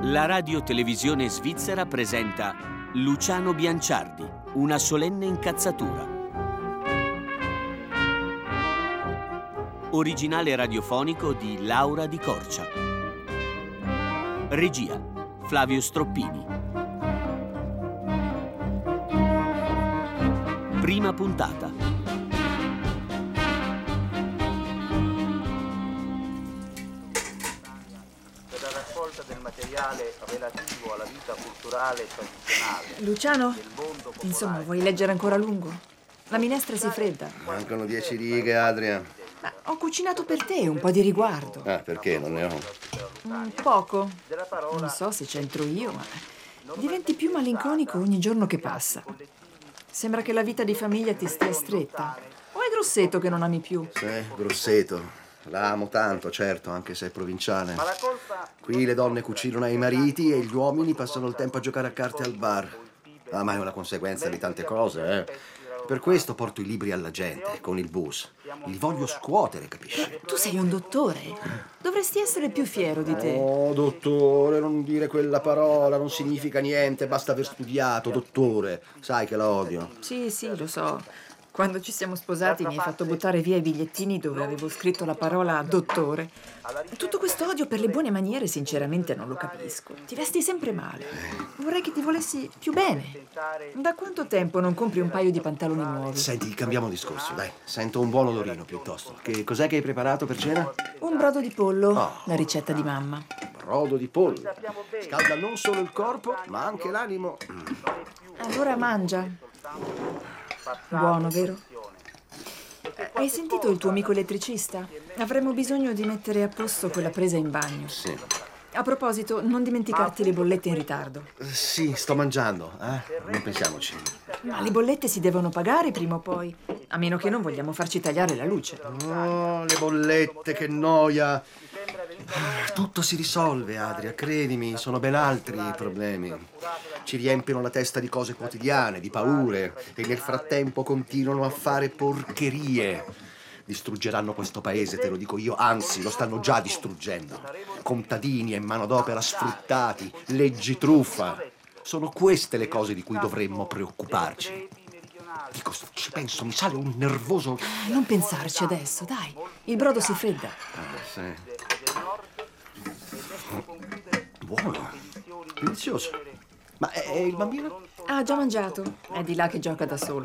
La radio-televisione svizzera presenta Luciano Bianciardi, una solenne incazzatura. Originale radiofonico di Laura Di Corcia. Regia Flavio Stroppini. Prima puntata. Del materiale relativo alla vita culturale e tradizionale. Luciano? Insomma, vuoi leggere ancora a lungo? La minestra si fredda. Mancano 10 righe, Adria. Ma ho cucinato per te, un po' di riguardo. Ah, perché non ne ho? Poco. Non so se c'entro io, ma diventi più malinconico ogni giorno che passa. Sembra che la vita di famiglia ti stia stretta. O è Grosseto che non ami più? Sì, Grosseto. La amo tanto, certo, anche se è provinciale. Qui le donne cucinano ai mariti e gli uomini passano il tempo a giocare a carte al bar. Ah, ma è una conseguenza di tante cose, eh. Per questo porto i libri alla gente, con il bus. Li voglio scuotere, capisci? Tu sei un dottore. Dovresti essere più fiero di te. Oh, dottore, non dire quella parola, non significa niente, basta aver studiato, dottore. Sai che la odio. Sì, lo so. Quando ci siamo sposati mi hai fatto buttare via i bigliettini dove avevo scritto la parola dottore. Tutto questo odio per le buone maniere sinceramente non lo capisco. Ti vesti sempre male. Vorrei che ti volessi più bene. Da quanto tempo non compri un paio di pantaloni nuovi? Senti, cambiamo discorso, dai. Sento un buon odorino piuttosto. Cos'è che hai preparato per cena? Un brodo di pollo, Oh. la ricetta di mamma. Brodo di pollo. Scalda non solo il corpo, ma anche l'animo. Allora mangia. Buono, vero? Hai sentito il tuo amico elettricista? Avremmo bisogno di mettere a posto quella presa in bagno. Sì. A proposito, non dimenticarti le bollette in ritardo. Sì, sto mangiando, Non pensiamoci. Ma le bollette si devono pagare prima o poi, a meno che non vogliamo farci tagliare la luce. Oh, le bollette, che noia. Tutto si risolve, Adria, credimi, sono ben altri i problemi. Ci riempiono la testa di cose quotidiane, di paure, e nel frattempo continuano a fare porcherie. Distruggeranno questo paese, te lo dico io, anzi, lo stanno già distruggendo. Contadini e manodopera sfruttati, leggi truffa. Sono queste le cose di cui dovremmo preoccuparci. Dico, ci penso, mi sale un nervoso... Non pensarci adesso, dai. Il brodo si fredda. Sì. Buono, delizioso. Ma è il bambino? Ha già mangiato. È di là che gioca da solo.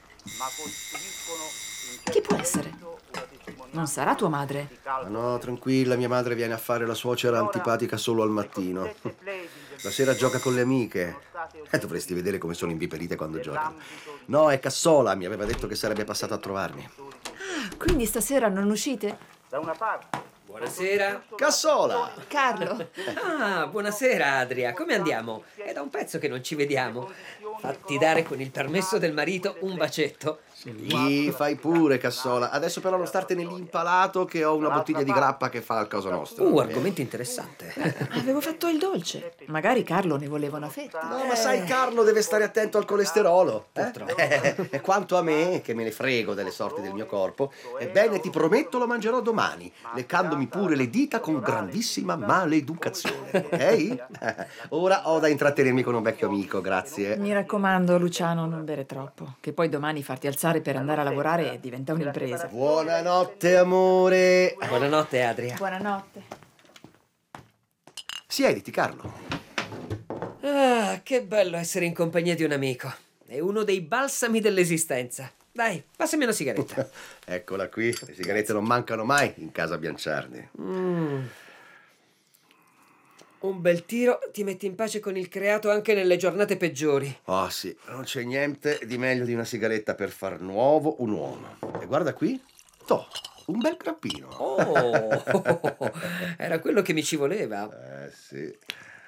Chi può essere? Non sarà tua madre? Ma no, tranquilla, mia madre viene a fare la suocera antipatica solo al mattino. La sera gioca con le amiche. Dovresti vedere come sono inviperite quando giocano. No, è Cassola, mi aveva detto che sarebbe passata a trovarmi. Ah, quindi stasera non uscite? Da una parte. Buonasera. Cassola! Carlo. Ah, buonasera Adria, come andiamo? È da un pezzo che non ci vediamo. Fatti dare con il permesso del marito un bacetto. Sì, fai pure, Cassola. Adesso però non startene lì impalato che ho una bottiglia di grappa che fa al Cosa Nostra. Argomento interessante. Avevo fatto il dolce. Magari Carlo ne voleva una fetta. No, ma sai, Carlo deve stare attento al colesterolo. E quanto a me, che me ne frego delle sorti del mio corpo, ebbene ti prometto lo mangerò domani, leccandomi pure le dita con grandissima maleducazione, ok? Ora ho da intrattenermi con un vecchio amico, grazie. Mi raccomando, Luciano, non bere troppo, che poi domani farti alzare per andare a lavorare diventa un'impresa. Buonanotte, amore. Buonanotte Adria. Buonanotte. Siediti, Carlo. Ah, che bello essere in compagnia di un amico. È uno dei balsami dell'esistenza. Dai, passami una sigaretta. Eccola qui, le sigarette non mancano mai in casa Bianciardi. Un bel tiro ti mette in pace con il creato anche nelle giornate peggiori. Oh sì, non c'è niente di meglio di una sigaretta per far nuovo un uomo. E guarda qui, un bel grappino. Oh, era quello che mi ci voleva. Sì.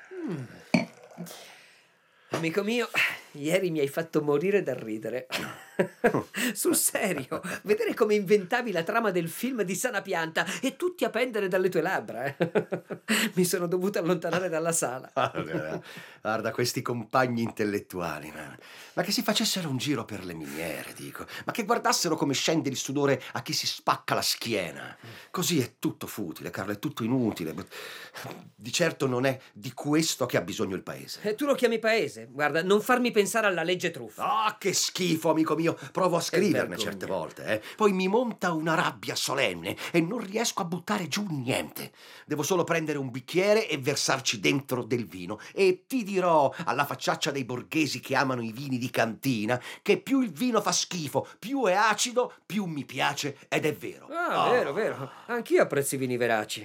Amico mio, ieri mi hai fatto morire dal ridere. Sul serio, vedere come inventavi la trama del film di Sana Pianta e tutti a pendere dalle tue labbra. Mi sono dovuto allontanare dalla sala. Guarda, questi compagni intellettuali, ma che si facessero un giro per le miniere, dico. Ma che guardassero come scende il sudore a chi si spacca la schiena. Così è tutto futile, Carlo, è tutto inutile. Di certo non è di questo che ha bisogno il paese. E tu lo chiami paese? Guarda, non farmi pensare alla legge truffa. Ah, che schifo, amico mio. Provo a scriverne vergogna. certe volte, Poi mi monta una rabbia solenne e non riesco a buttare giù niente. Devo solo prendere un bicchiere e versarci dentro del vino. E ti dirò, alla facciaccia dei borghesi che amano i vini di cantina, che più il vino fa schifo, più è acido, più mi piace, ed è vero. Vero, vero. Anch'io apprezzo i vini veraci.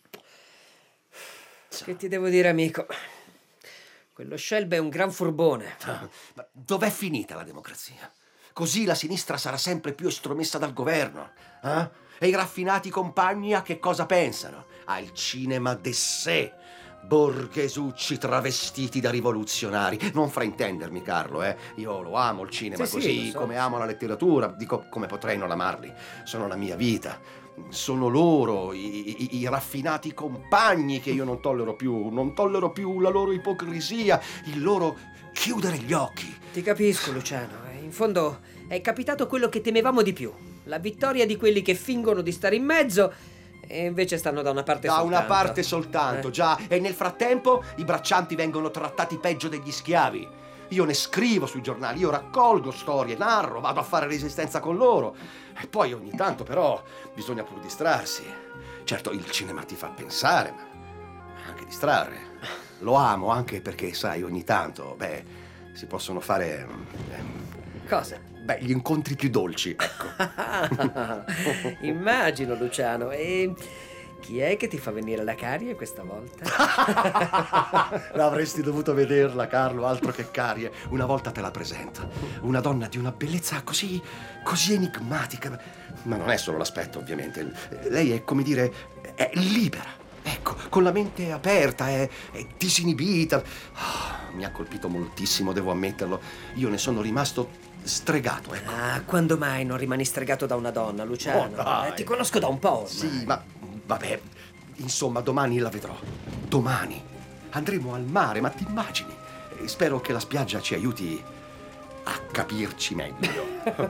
Che ti devo dire, amico? Quello Scelba è un gran furbone. Ma dov'è finita la democrazia? Così la sinistra sarà sempre più estromessa dal governo. E i raffinati compagni a che cosa pensano? Al cinema d'essè. Borghesucci travestiti da rivoluzionari. Non fraintendermi, Carlo, Io lo amo il cinema, Sì, così lo so. come amo la letteratura. Dico, come potrei non amarli? Sono la mia vita. Sono loro, i raffinati compagni che io non tollero più. Non tollero più la loro ipocrisia, il loro chiudere gli occhi. Ti capisco, Luciano. In fondo è capitato quello che temevamo di più. La vittoria di quelli che fingono di stare in mezzo e invece stanno da una parte Da soltanto. una parte soltanto, già. E nel frattempo i braccianti vengono trattati peggio degli schiavi. Io ne scrivo sui giornali, io raccolgo storie, narro, vado a fare resistenza con loro. E poi ogni tanto però bisogna pur distrarsi. Certo, il cinema ti fa pensare, ma anche distrarre. Lo amo anche perché, sai, ogni tanto, si possono fare... Cosa? gli incontri più dolci, ecco. Immagino, Luciano. E chi è che ti fa venire la carie questa volta? Avresti dovuto vederla, Carlo, altro che carie. Una volta te la presento. Una donna di una bellezza così enigmatica. Ma non è solo l'aspetto, ovviamente. Lei è, come dire, è libera. Ecco, con la mente aperta, è disinibita. Mi ha colpito moltissimo, devo ammetterlo. Io ne sono rimasto stregato, ecco. Quando mai non rimani stregato da una donna, Luciano? Dai. Ti conosco da un po' ormai. Sì, ma vabbè, insomma, domani la vedrò. Domani andremo al mare, ma ti immagini? E spero che la spiaggia ci aiuti a capirci meglio.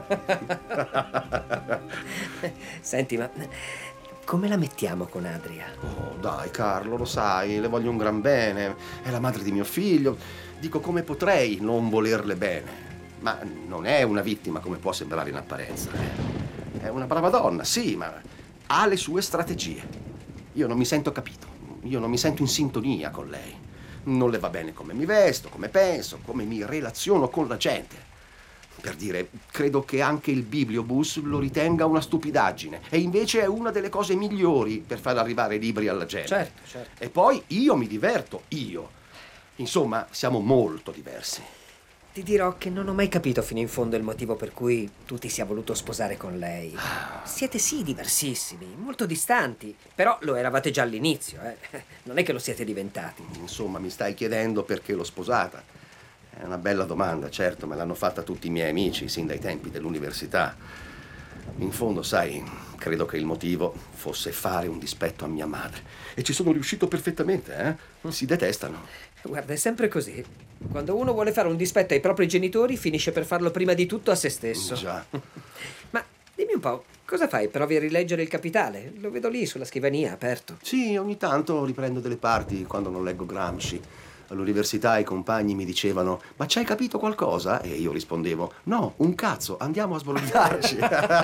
Senti, ma come la mettiamo con Adria? Oh, dai, Carlo, lo sai, le voglio un gran bene. È la madre di mio figlio. Dico, come potrei non volerle bene? Ma non è una vittima come può sembrare in apparenza. È una brava donna, sì, ma ha le sue strategie. Io non mi sento capito. Io non mi sento in sintonia con lei. Non le va bene come mi vesto, come penso, come mi relaziono con la gente. Per dire, credo che anche il bibliobus lo ritenga una stupidaggine. E invece è una delle cose migliori per far arrivare libri alla gente. Certo. E poi io mi diverto, io. Insomma, siamo molto diversi. Ti dirò che non ho mai capito fino in fondo il motivo per cui tu ti sia voluto sposare con lei. Siete sì diversissimi, molto distanti, però lo eravate già all'inizio, Non è che lo siete diventati. Insomma, mi stai chiedendo perché l'ho sposata? È una bella domanda, certo, me l'hanno fatta tutti i miei amici sin dai tempi dell'università. In fondo, sai, credo che il motivo fosse fare un dispetto a mia madre. E ci sono riuscito perfettamente, Si detestano. Guarda, è sempre così. Quando uno vuole fare un dispetto ai propri genitori, finisce per farlo prima di tutto a se stesso. Già. Ma dimmi un po', cosa fai? Provi a rileggere Il Capitale? Lo vedo lì sulla scrivania, aperto. Sì, ogni tanto riprendo delle parti quando non leggo Gramsci. All'università i compagni mi dicevano: ma ci hai capito qualcosa? E io rispondevo: no, un cazzo, andiamo a sbolognarci.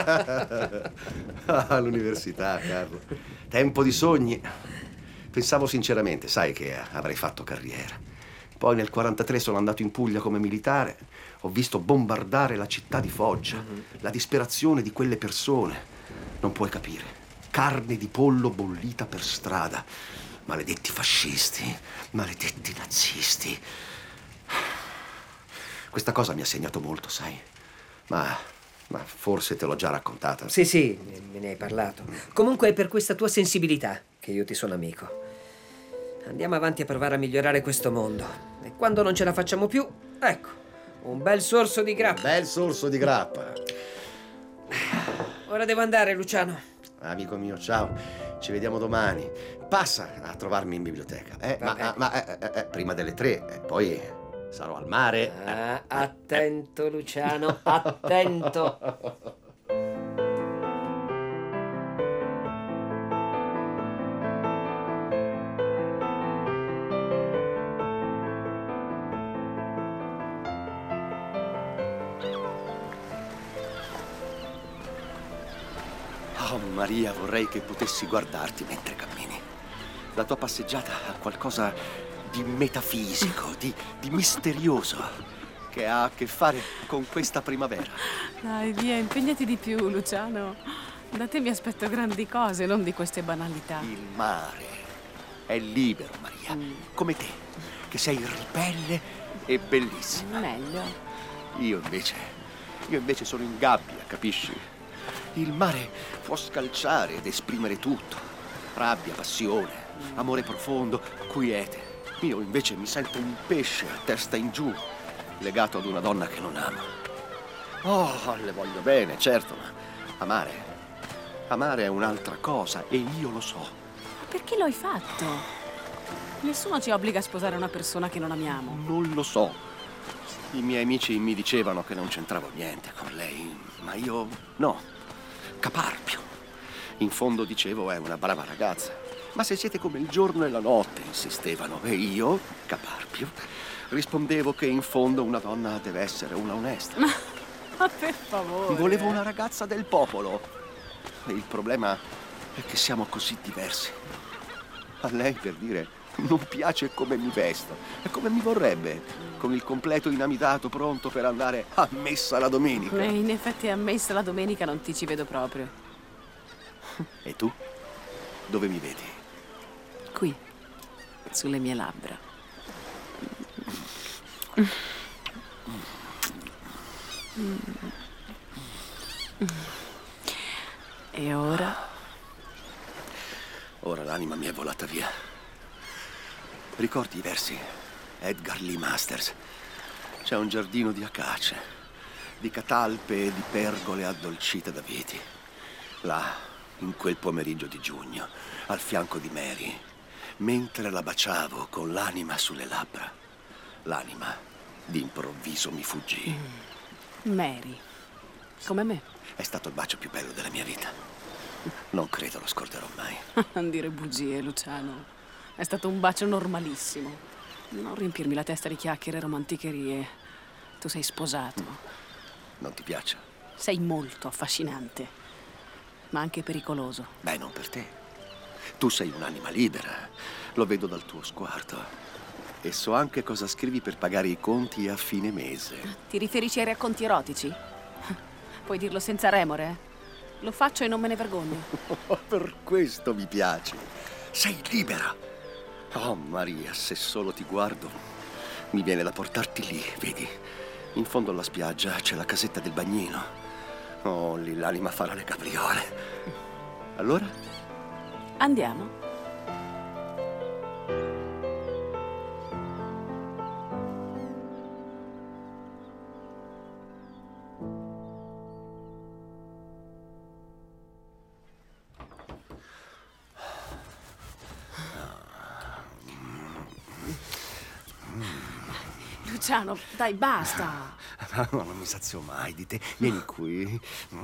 All'università, Carlo. Tempo di sogni. Pensavo sinceramente, sai, che avrei fatto carriera. Poi nel 43 sono andato in Puglia come militare. Ho visto bombardare la città di Foggia. La disperazione di quelle persone. Non puoi capire. Carne di pollo bollita per strada. Maledetti fascisti, maledetti nazisti. Questa cosa mi ha segnato molto, sai? Ma forse te l'ho già raccontata. Sì, me ne hai parlato. Comunque è per questa tua sensibilità che io ti sono amico. Andiamo avanti a provare a migliorare questo mondo. E quando non ce la facciamo più, ecco, Un bel sorso di grappa. Bel sorso di grappa. Ora devo andare, Luciano. Amico mio, ciao. Ci vediamo domani. Passa a trovarmi in biblioteca. Prima delle 3, poi sarò al mare. Attento, Luciano, attento. Oh Maria, vorrei che potessi guardarti mentre cammini. La tua passeggiata ha qualcosa di metafisico, di misterioso, che ha a che fare con questa primavera. Dai, via, impegnati di più, Luciano. Da te mi aspetto grandi cose, non di queste banalità. Il mare è libero, Maria, come te, che sei ribelle e bellissima. Meglio. Io invece sono in gabbia, capisci? Il mare può scalciare ed esprimere tutto. Rabbia, passione, amore profondo, quiete. Io invece mi sento un pesce a testa in giù, legato ad una donna che non amo. Oh, le voglio bene, certo, ma amare è un'altra cosa e io lo so. Ma perché lo hai fatto? Nessuno ci obbliga a sposare una persona che non amiamo. Non lo so. I miei amici mi dicevano che non c'entravo niente con lei, ma io no. Caparpio. In fondo, dicevo, è una brava ragazza. Ma se siete come il giorno e la notte, insistevano. E io, Caparpio, rispondevo che in fondo una donna deve essere una onesta. Ma per favore. Volevo una ragazza del popolo. E il problema è che siamo così diversi. A lei, per dire, non piace come mi vesto. E come mi vorrebbe, con il completo inamidato pronto per andare a messa la domenica. In effetti a messa la domenica non ti ci vedo proprio. E tu? Dove mi vedi? Qui, sulle mie labbra. E ora? Ora l'anima mi è volata via. Ricordi i versi? Edgar Lee Masters. C'è un giardino di acace, di catalpe e di pergole addolcite da veti. Là, in quel pomeriggio di giugno, al fianco di Mary, mentre la baciavo con l'anima sulle labbra, l'anima d'improvviso mi fuggì. Mary, come me. È stato il bacio più bello della mia vita. Non credo lo scorderò mai. Non dire bugie, Luciano. È stato un bacio normalissimo. Non riempirmi la testa di chiacchiere e romanticherie. Tu sei sposato. Non ti piace? Sei molto affascinante, ma anche pericoloso. Beh, non per te. Tu sei un'anima libera. Lo vedo dal tuo sguardo. E so anche cosa scrivi per pagare i conti a fine mese. Ti riferisci ai racconti erotici? Puoi dirlo senza remore? Lo faccio e non me ne vergogno. Per questo mi piaci. Sei libera. Oh, Maria, se solo ti guardo, mi viene da portarti lì, vedi? In fondo alla spiaggia c'è la casetta del bagnino. Oh, lì l'anima farà le capriole. Allora? Andiamo. Luciano, dai, basta. No, non mi sazio mai di te. Vieni qui.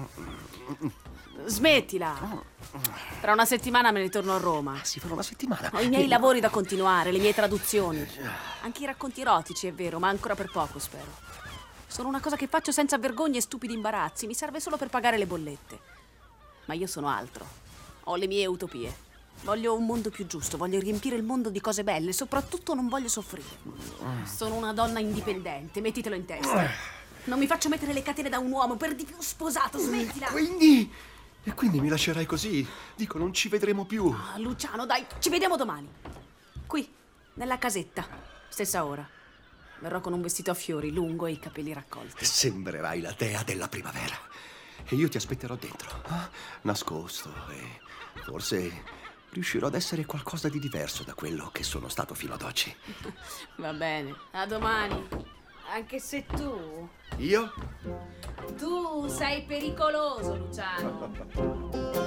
Smettila. Tra una settimana me ne torno a Roma. Sì, fra una settimana. Ho i miei lavori da continuare, le mie traduzioni. Anche i racconti erotici, è vero, ma ancora per poco, spero. Sono una cosa che faccio senza vergogna e stupidi imbarazzi. Mi serve solo per pagare le bollette. Ma io sono altro. Ho le mie utopie. Voglio un mondo più giusto, voglio riempire il mondo di cose belle, soprattutto non voglio soffrire. Sono una donna indipendente, mettitelo in testa. Non mi faccio mettere le catene da un uomo, per di più sposato, smettila! E quindi mi lascerai così? Dico, non ci vedremo più. Ah, Luciano, dai, ci vediamo domani. Qui, nella casetta, stessa ora. Verrò con un vestito a fiori, lungo e i capelli raccolti. Sembrerai la dea della primavera. E io ti aspetterò dentro, nascosto, e forse riuscirò ad essere qualcosa di diverso da quello che sono stato fino ad oggi. Va bene, a domani. Anche se tu Io? Tu sei pericoloso, Luciano.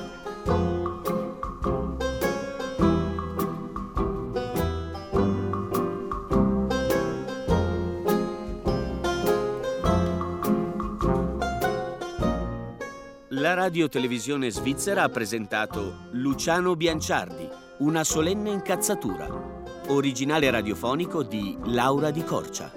La radiotelevisione svizzera ha presentato Luciano Bianciardi, una solenne incazzatura, originale radiofonico di Laura Di Corcia.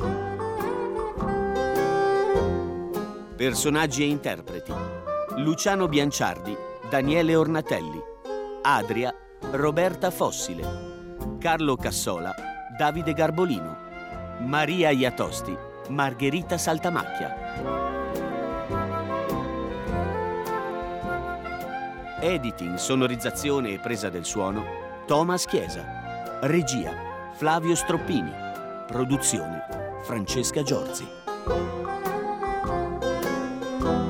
Personaggi e interpreti: Luciano Bianciardi, Daniele Ornatelli, Adria, Roberta Fossile, Carlo Cassola, Davide Garbolino, Maria Iatosti, Margherita Saltamacchia. Editing, sonorizzazione e presa del suono, Thomas Chiesa. Regia, Flavio Stroppini. Produzione, Francesca Giorzi.